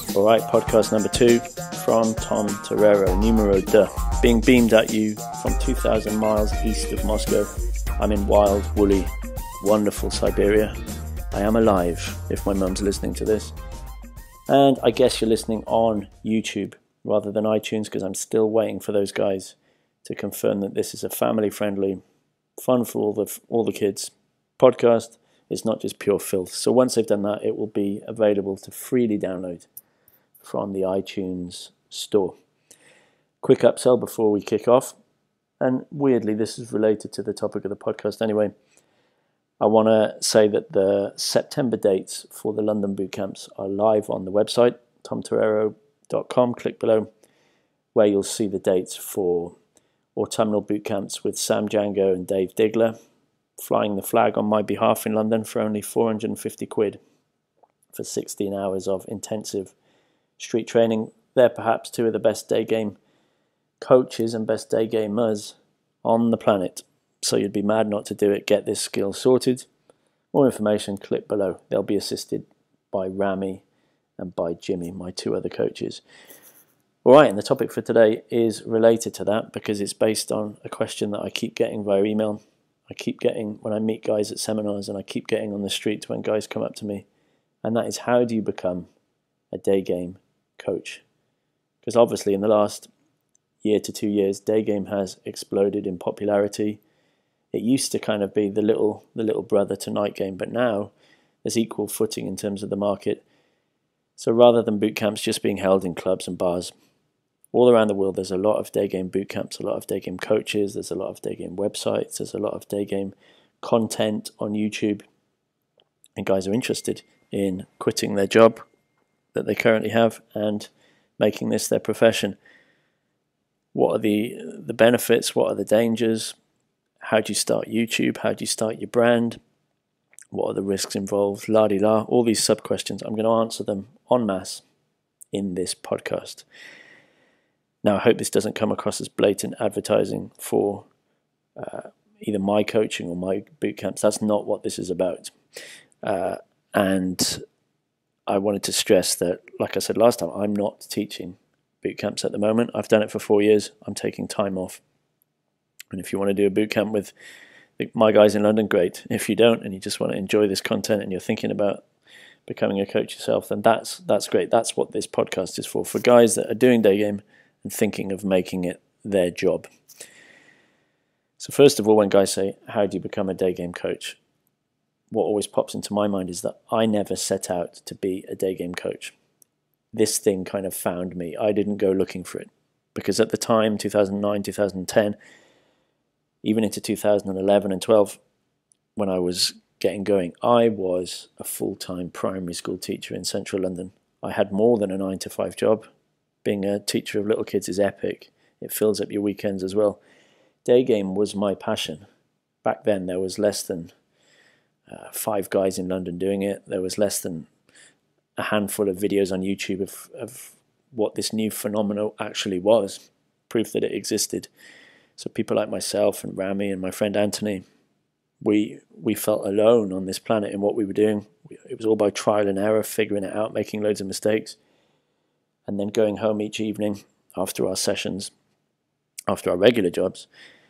All right, podcast number 2 from Tom Torero, numero 2, being beamed at you from 2,000 miles east of Moscow. I'm in wild, woolly, wonderful Siberia. I am alive, if my mum's listening to this. And I guess you're listening on YouTube rather than iTunes, because I'm still waiting for those guys to confirm that this is a family-friendly, fun for all the kids podcast. It's not just pure filth. So once they've done that, it will be available to freely download from the iTunes store. Quick upsell before we kick off. And weirdly, this is related to the topic of the podcast anyway. I want to say that the September dates for the London boot camps are live on the website, tomtorero.com. Click below, where you'll see the dates for autumnal boot camps with Sam Django and Dave Digler, flying the flag on my behalf in London for only 450 quid for 16 hours of intensive street training. They're perhaps two of the best day game coaches and best day gamers on the planet. So you'd be mad not to do it. Get this skill sorted. More information, click below. They'll be assisted by Rami and by Jimmy, my two other coaches. All right, and the topic for today is related to that because it's based on a question that I keep getting via email. I keep getting when I meet guys at seminars, and I keep getting on the street when guys come up to me. And that is, how do you become a day game coach? Because obviously in the last year to 2 years, day game has exploded in popularity. It used to kind of be the little brother to night game, but now there's equal footing in terms of the market. So rather than boot camps just being held in clubs and bars, all around the world there's a lot of day game boot camps, a lot of day game coaches, there's a lot of day game websites, there's a lot of day game content on YouTube, and guys are interested in quitting their job that they currently have and making this their profession. What are the benefits? What are the dangers? How do you start YouTube? How do you start your brand? What are the risks involved? La-di-la, all these sub-questions. I'm going to answer them en masse in this podcast. Now, I hope this doesn't come across as blatant advertising for either my coaching or my boot camps. That's not what this is about. And I wanted to stress that, like I said last time, I'm not teaching boot camps at the moment. I've done it for 4 years. I'm taking time off. And if you want to do a boot camp with my guys in London, great. If you don't, and you just want to enjoy this content and you're thinking about becoming a coach yourself, then that's great. That's what this podcast is for guys that are doing day game and thinking of making it their job. So first of all, when guys say, how do you become a day game coach? What always pops into my mind is that I never set out to be a day game coach. This thing kind of found me. I didn't go looking for it. Because at the time, 2009, 2010, even into 2011 and 12, when I was getting going, I was a full-time primary school teacher in central London. I had more than a 9-to-5 job. Being a teacher of little kids is epic. It fills up your weekends as well. Day game was my passion. Back then, there was less than 5 guys in London doing it. There was less than a handful of videos on YouTube of what this new phenomenon actually was, proof that it existed. So people like myself and Rami and my friend Anthony, we felt alone on this planet in what we were doing. It was all by trial and error, figuring it out, making loads of mistakes, and then going home each evening after our sessions, after our regular jobs,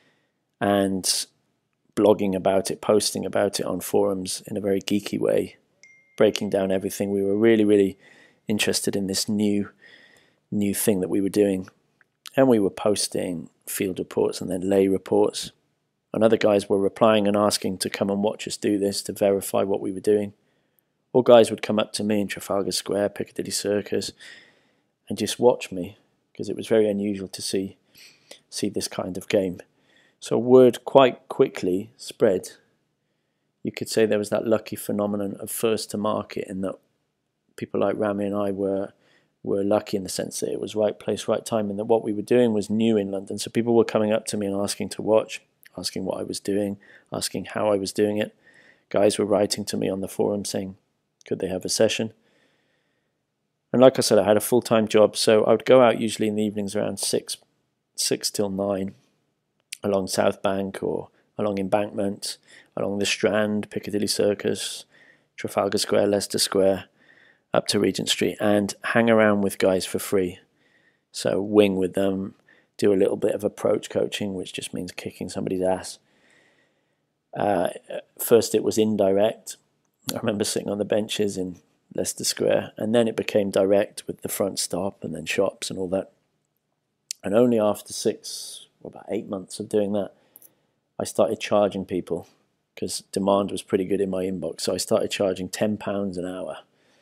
and blogging about it, posting about it on forums in a very geeky way, breaking down everything. We were really, really interested in this new thing that we were doing. And we were posting field reports and then lay reports. And other guys were replying and asking to come and watch us do this, to verify what we were doing. Or guys would come up to me in Trafalgar Square, Piccadilly Circus, and just watch me, because it was very unusual to see this kind of game. So word quite quickly spread. You could say there was that lucky phenomenon of first to market, in that people like Rami and I were lucky in the sense that it was right place, right time, and that what we were doing was new in London. So people were coming up to me and asking to watch, asking what I was doing, asking how I was doing it. Guys were writing to me on the forum saying, could they have a session? And like I said, I had a full-time job, so I would go out usually in the evenings around 6 till 9 along South Bank or along Embankment, along the Strand, Piccadilly Circus, Trafalgar Square, Leicester Square, up to Regent Street and hang around with guys for free. So wing with them, do a little bit of approach coaching, which just means kicking somebody's ass. First it was indirect. I remember sitting on the benches in Leicester Square, and then it became direct with the front stop and then shops and all that. And only after about 8 months of doing that, I started charging people, because demand was pretty good in my inbox. So I started charging £10 an hour.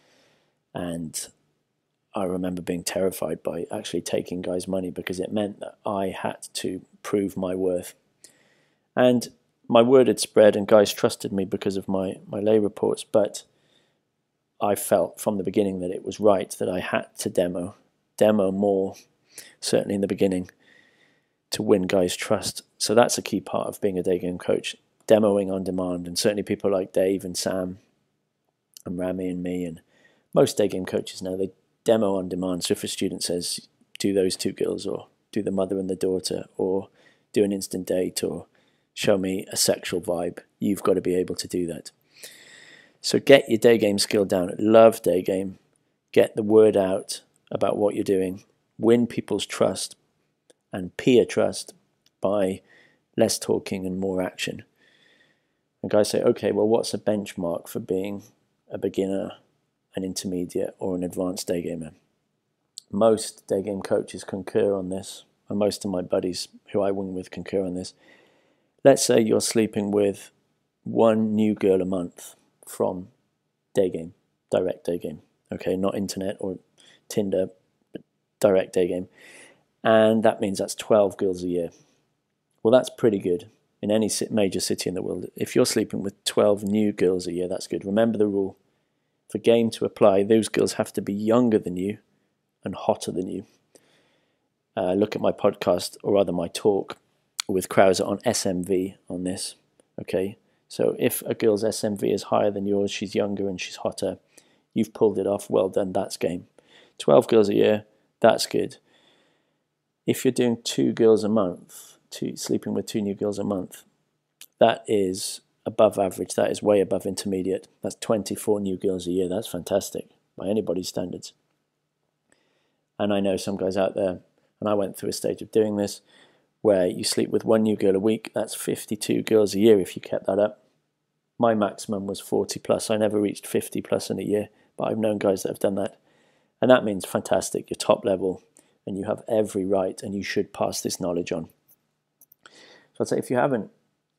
And I remember being terrified by actually taking guys' money, because it meant that I had to prove my worth. And my word had spread and guys trusted me because of my lay reports, but I felt from the beginning that it was right that I had to demo more, certainly in the beginning, to win guys' trust. So that's a key part of being a day game coach, demoing on demand. And certainly people like Dave and Sam and Rami and me and most day game coaches now, they demo on demand. So if a student says, do those 2 girls, or do the mother and the daughter, or do an instant date, or show me a sexual vibe, you've got to be able to do that. So get your day game skill down. Love day game. Get the word out about what you're doing. Win people's trust and peer trust by less talking and more action. And guys say, okay, well, what's a benchmark for being a beginner, an intermediate, or an advanced day gamer? Most day game coaches concur on this, and most of my buddies who I wing with concur on this. Let's say you're sleeping with 1 new girl a month from day game, direct day game. Okay, not internet or Tinder, but direct day game. And that means that's 12 girls a year. Well, that's pretty good in any major city in the world. If you're sleeping with 12 new girls a year, that's good. Remember the rule. For game to apply, those girls have to be younger than you and hotter than you. Look at my podcast, or rather my talk with Krauser on SMV on this. Okay, so if a girl's SMV is higher than yours, she's younger and she's hotter, you've pulled it off. Well done, that's game. 12 girls a year, that's good. If you're doing 2 girls a month, sleeping with 2 new girls a month, that is above average. That is way above intermediate. That's 24 new girls a year. That's fantastic by anybody's standards. And I know some guys out there, and I went through a stage of doing this, where you sleep with 1 new girl a week. That's 52 girls a year if you kept that up. My maximum was 40 plus. I never reached 50 plus in a year, but I've known guys that have done that. And that means fantastic. You're top level and you have every right, and you should pass this knowledge on. So I'd say if you haven't,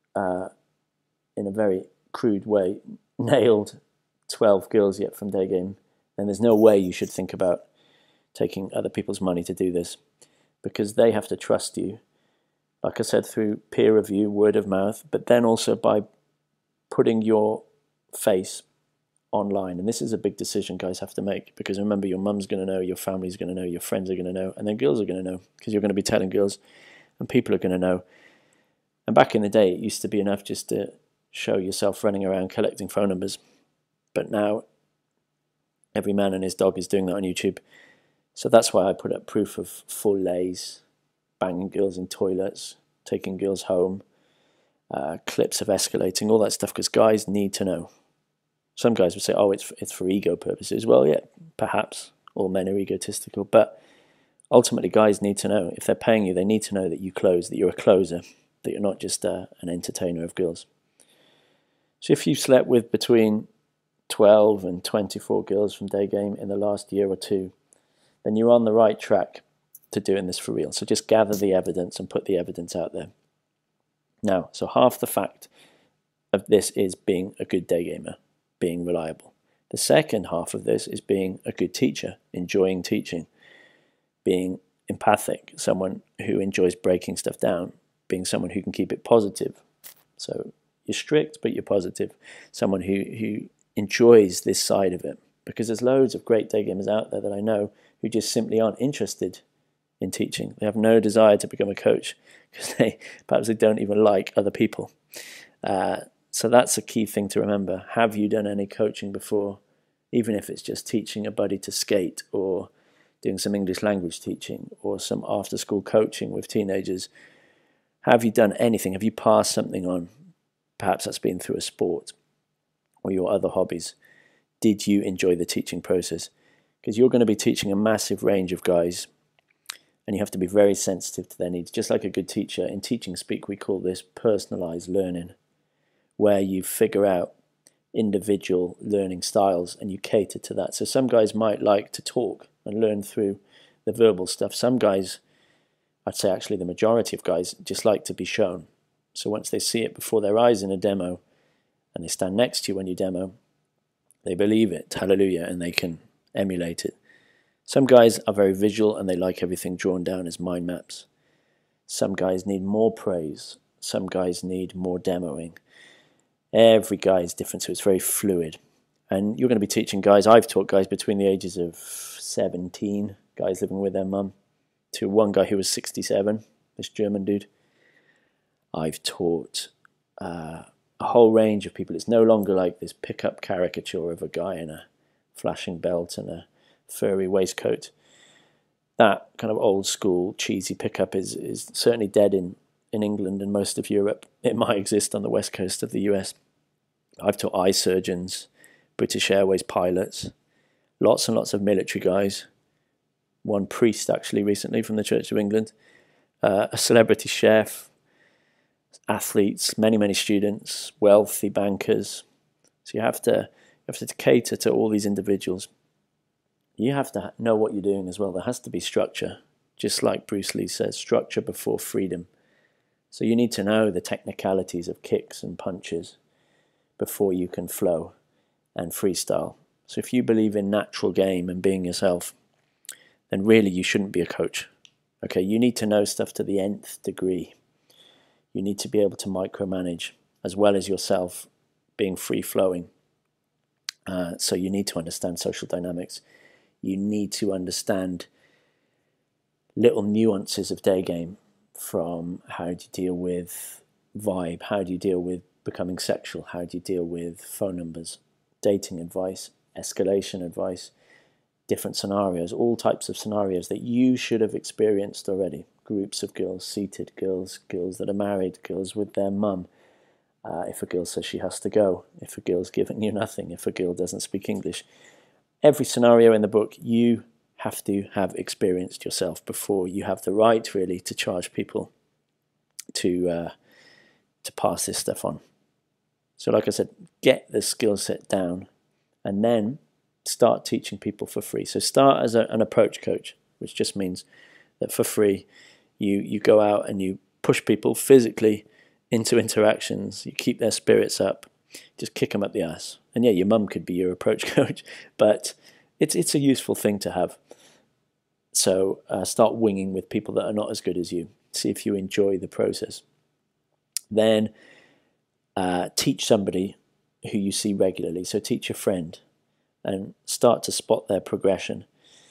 in a very crude way, nailed 12 girls yet from day game, then there's no way you should think about taking other people's money to do this, because they have to trust you. Like I said, through peer review, word of mouth, but then also by putting your face online. And this is a big decision guys have to make, because remember, your mum's going to know, your family's going to know, your friends are going to know, and then girls are going to know, because you're going to be telling girls, and people are going to know. And back in the day, it used to be enough just to show yourself running around collecting phone numbers. But now, every man and his dog is doing that on YouTube. So that's why I put up proof of full lays, banging girls in toilets, taking girls home, clips of escalating, all that stuff, because guys need to know. Some guys would say, oh, it's for ego purposes. Well, yeah, perhaps. All men are egotistical. But ultimately, guys need to know. If they're paying you, they need to know that you close, that you're a closer, that you're not just an entertainer of girls. So if you slept with between 12 and 24 girls from day game in the last year or two, then you're on the right track to doing this for real. So just gather the evidence and put the evidence out there. Now, so half the fact of this is being a good day gamer, being reliable. The second half of this is being a good teacher, enjoying teaching, being empathic, someone who enjoys breaking stuff down, being someone who can keep it positive. So you're strict, but you're positive. Someone who enjoys this side of it. Because there's loads of great day gamers out there that I know who just simply aren't interested in teaching. They have no desire to become a coach, because perhaps they don't even like other people. So that's a key thing to remember. Have you done any coaching before? Even if it's just teaching a buddy to skate, or doing some English language teaching, or some after-school coaching with teenagers. Have you done anything? Have you passed something on? Perhaps that's been through a sport or your other hobbies. did you enjoy the teaching process? Because you're going to be teaching a massive range of guys, and you have to be very sensitive to their needs. Just like a good teacher, in teaching speak, we call this personalized learning, where you figure out individual learning styles and you cater to that. So some guys might like to talk and learn through the verbal stuff. Some guys, I'd say actually the majority of guys, just like to be shown. So once they see it before their eyes in a demo, and they stand next to you when you demo, they believe it, hallelujah, and they can emulate it. Some guys are very visual and they like everything drawn down as mind maps. Some guys need more praise. Some guys need more demoing. Every guy is different, so it's very fluid. And you're going to be teaching guys, I've taught guys between the ages of 17, guys living with their mum, to one guy who was 67, this German dude. I've taught a whole range of people. It's no longer like this pick-up caricature of a guy in a flashing belt and a furry waistcoat. That kind of old school cheesy pickup is certainly dead in England and most of Europe. It might exist on the west coast of the US. I've taught eye surgeons, British Airways pilots, lots and lots of military guys, one priest actually recently from the Church of England, a celebrity chef, athletes, many students, wealthy bankers. So you have to cater to all these individuals. You have to know what you're doing as well. There has to be structure, just like Bruce Lee says, structure before freedom. So you need to know the technicalities of kicks and punches before you can flow and freestyle. So if you believe in natural game and being yourself, then really you shouldn't be a coach. Okay, you need to know stuff to the nth degree. You need to be able to micromanage as well as yourself being free-flowing. So you need to understand social dynamics. You need to understand little nuances of day game, from how do you deal with vibe, how do you deal with becoming sexual, how do you deal with phone numbers, dating advice, escalation advice, different scenarios, all types of scenarios that you should have experienced already. Groups of girls, seated girls, girls that are married, girls with their mum. If a girl says she has to go, if a girl's giving you nothing, if a girl doesn't speak English. Every scenario in the book you have to have experienced yourself before you have the right really to charge people to pass this stuff on. So like I said, get the skill set down and then start teaching people for free. So start as an approach coach, which just means that for free you go out and you push people physically into interactions, you keep their spirits up, just kick them up the ass. And yeah, your mum could be your approach coach, but it's a useful thing to have. So start winging with people that are not as good as you. See if you enjoy the process. Then teach somebody who you see regularly. So teach a friend and start to spot their progression.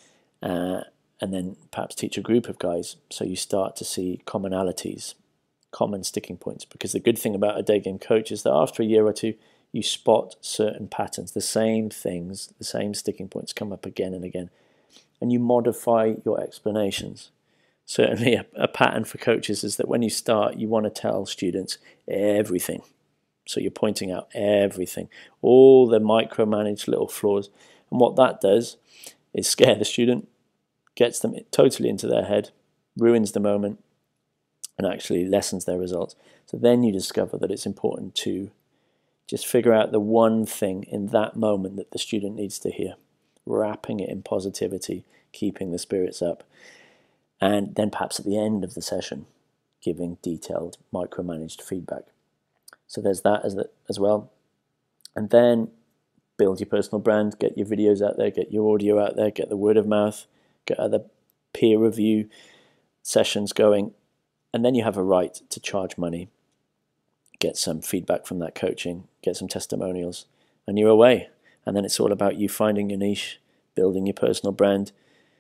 And then perhaps teach a group of guys so you start to see commonalities, common sticking points. Because the good thing about a day game coach is that after a year or two, you spot certain patterns, the same things, the same sticking points come up again and again. And you modify your explanations. Certainly a pattern for coaches is that when you start, you want to tell students everything. So you're pointing out everything, all the micromanaged little flaws. And what that does is scare the student, gets them totally into their head, ruins the moment, and actually lessens their results. So then you discover that it's important to just figure out the one thing in that moment that the student needs to hear, wrapping it in positivity, keeping the spirits up, and then perhaps at the end of the session, giving detailed, micromanaged feedback. So there's that as well. And then build your personal brand, get your videos out there, get your audio out there, get the word of mouth, get other peer review sessions going, and then you have a right to charge money, get some feedback from that coaching, get some testimonials, and you're away. And then it's all about you finding your niche, building your personal brand,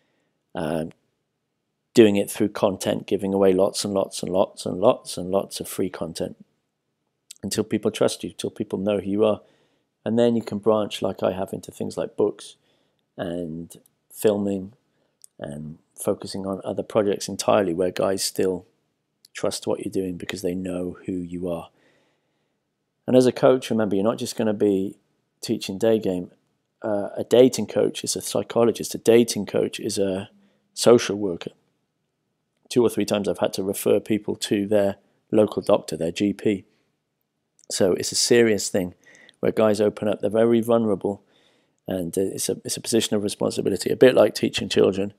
doing it through content, giving away lots and lots and lots and lots and lots of free content until people trust you, until people know who you are. And then you can branch, like I have, into things like books and filming and focusing on other projects entirely where guys still trust what you're doing because they know who you are. And as a coach, remember, you're not just going to be teaching day game. a dating coach is a psychologist. A dating coach is a social worker. 2 or 3 times I've had to refer people to their local doctor, their GP. So it's a serious thing where guys open up. They're very vulnerable, and it's a position of responsibility, a bit like teaching children.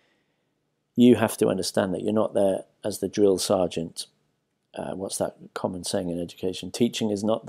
You have to understand that you're not there as the drill sergeant. What's that common saying in education? Education is not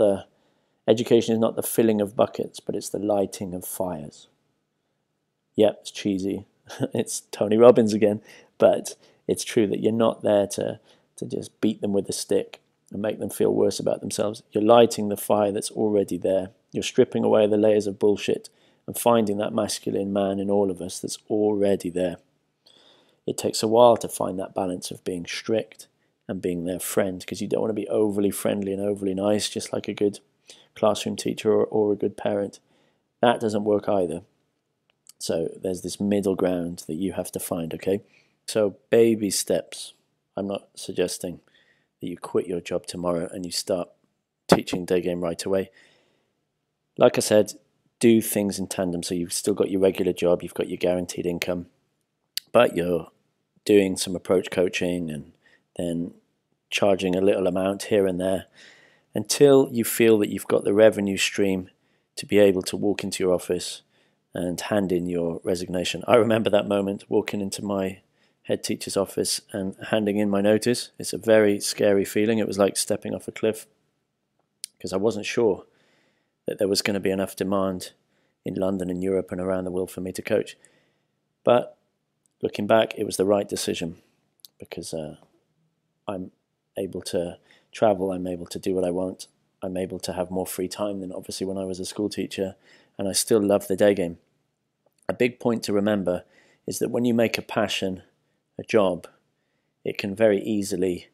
the filling of buckets, but it's the lighting of fires. Yep, it's cheesy. It's Tony Robbins again, but it's true that you're not there to just beat them with a stick and make them feel worse about themselves. You're lighting the fire that's already there. You're stripping away the layers of bullshit and finding that masculine man in all of us that's already there. It takes a while to find that balance of being strict and being their friend, because you don't want to be overly friendly and overly nice, just like a good classroom teacher or a good parent. That doesn't work either. So there's this middle ground that you have to find, okay? So baby steps. I'm not suggesting that you quit your job tomorrow and you start teaching day game right away. Like I said, do things in tandem. So you've still got your regular job, you've got your guaranteed income, but you're doing some approach coaching and then charging a little amount here and there until you feel that you've got the revenue stream to be able to walk into your office and hand in your resignation. I remember that moment, walking into my head teacher's office and handing in my notice. It's a very scary feeling. It was like stepping off a cliff, because I wasn't sure that there was going to be enough demand in London and Europe and around the world for me to coach. But looking back, it was the right decision, because I'm able to travel, I'm able to do what I want, I'm able to have more free time than obviously when I was a school teacher, and I still love the day game. A big point to remember is that when you make a passion a job, it can very easily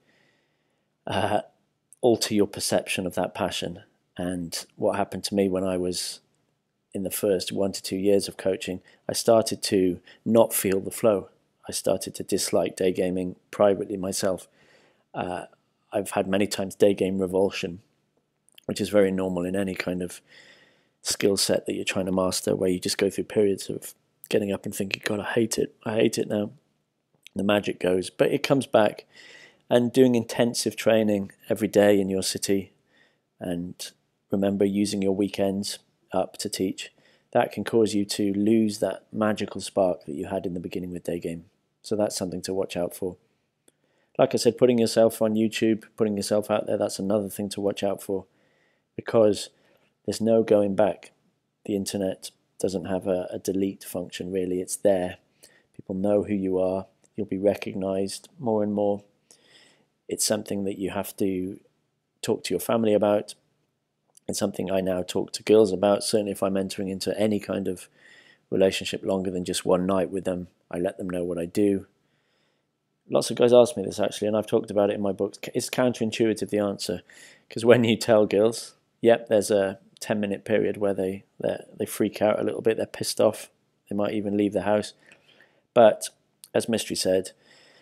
alter your perception of that passion. And what happened to me when I was in the first 1 to 2 years of coaching, I started to not feel the flow. I started to dislike day gaming privately myself. I've had many times day game revulsion, which is very normal in any kind of skill set that you're trying to master, where you just go through periods of getting up and thinking, God, I hate it now. The magic goes, but it comes back. And doing intensive training every day in your city, and remember using your weekends up to teach, that can cause you to lose that magical spark that you had in the beginning with day game. So that's something to watch out for. Like I said, putting yourself on YouTube, putting yourself out there, that's another thing to watch out for, because there's no going back. The internet doesn't have a delete function, really. It's there. People know who you are. You'll be recognized more and more. It's something that you have to talk to your family about. It's something I now talk to girls about. Certainly if I'm entering into any kind of relationship longer than just one night with them, I let them know what I do. Lots of guys ask me this, actually, and I've talked about it in my books. It's counterintuitive, the answer, because when you tell girls, yep, there's a 10-minute period where they freak out a little bit, they're pissed off, they might even leave the house. But as Mystery said,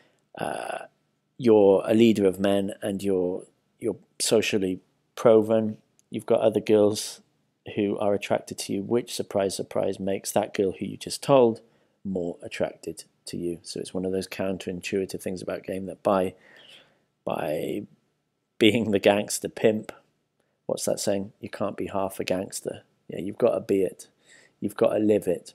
you're a leader of men and you're socially proven. You've got other girls who are attracted to you, which, surprise, surprise, makes that girl who you just told more attracted to you. So it's one of those counterintuitive things about game, that by being the gangster pimp, what's that saying? You can't be half a gangster. Yeah, you've got to be it. You've got to live it.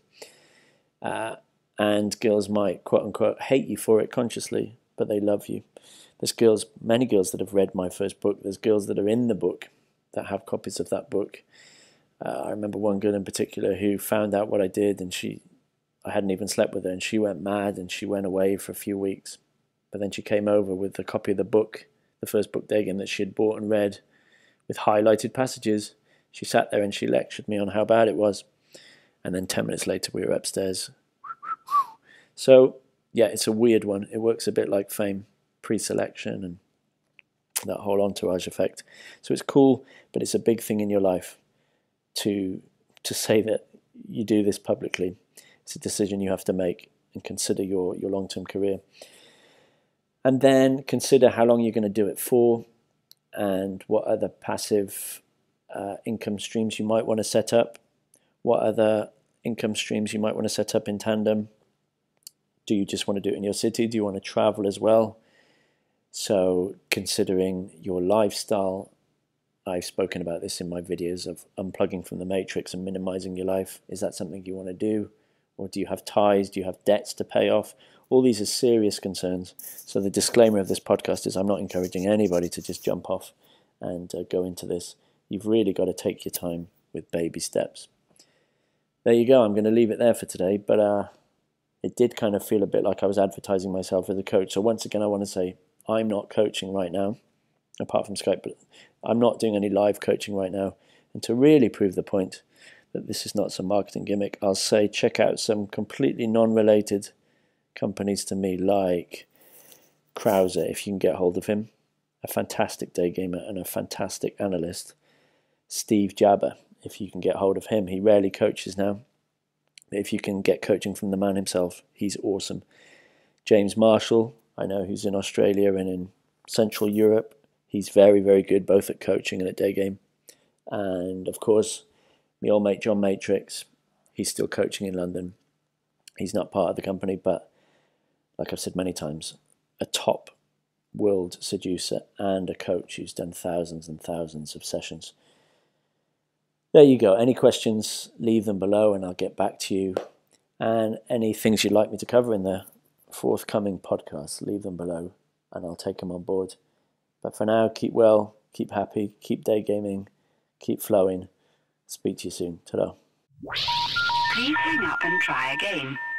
And girls might, quote unquote, hate you for it consciously, but they love you. There's many girls that have read my first book. There's girls that are in the book that have copies of that book. I remember one girl in particular who found out what I did, and I hadn't even slept with her, and she went mad and she went away for a few weeks. But then she came over with a copy of the book, the first book day game that she had bought and read, with highlighted passages. She sat there and she lectured me on how bad it was. And then 10 minutes later we were upstairs. So yeah, it's a weird one. It works a bit like Fame, pre-selection and that whole entourage effect. So it's cool, but it's a big thing in your life to say that you do this publicly. It's a decision you have to make, and consider your long-term career. And then consider how long you're going to do it for, and what other passive income streams you might want to set up, what other income streams you might want to set up in tandem. Do you just want to do it in your city? Do you want to travel as well? So considering your lifestyle, I've spoken about this in my videos of unplugging from the matrix and minimizing your life. Is that something you want to do? Or do you have ties? Do you have debts to pay off? All these are serious concerns. So the disclaimer of this podcast is I'm not encouraging anybody to just jump off and go into this. You've really got to take your time with baby steps. There you go. I'm going to leave it there for today. But it did kind of feel a bit like I was advertising myself as a coach. So once again, I want to say I'm not coaching right now, apart from Skype, but I'm not doing any live coaching right now. And to really prove the point that this is not some marketing gimmick, I'll say check out some completely non-related companies to me, like Krauser, if you can get hold of him, a fantastic day gamer and a fantastic analyst. Steve Jabber, if you can get hold of him. He rarely coaches now, but if you can get coaching from the man himself, he's awesome. James Marshall, I know, who's in Australia and in Central Europe. He's very, very good, both at coaching and at day game. And of course, my old mate John Matrix, he's still coaching in London. He's not part of the company, but like I've said many times, a top world seducer and a coach who's done thousands and thousands of sessions. There you go. Any questions, leave them below and I'll get back to you. And any things you'd like me to cover in the forthcoming podcast, leave them below and I'll take them on board. But for now, keep well, keep happy, keep day gaming, keep flowing. Speak to you soon. Ta-da. Please hang up and try again.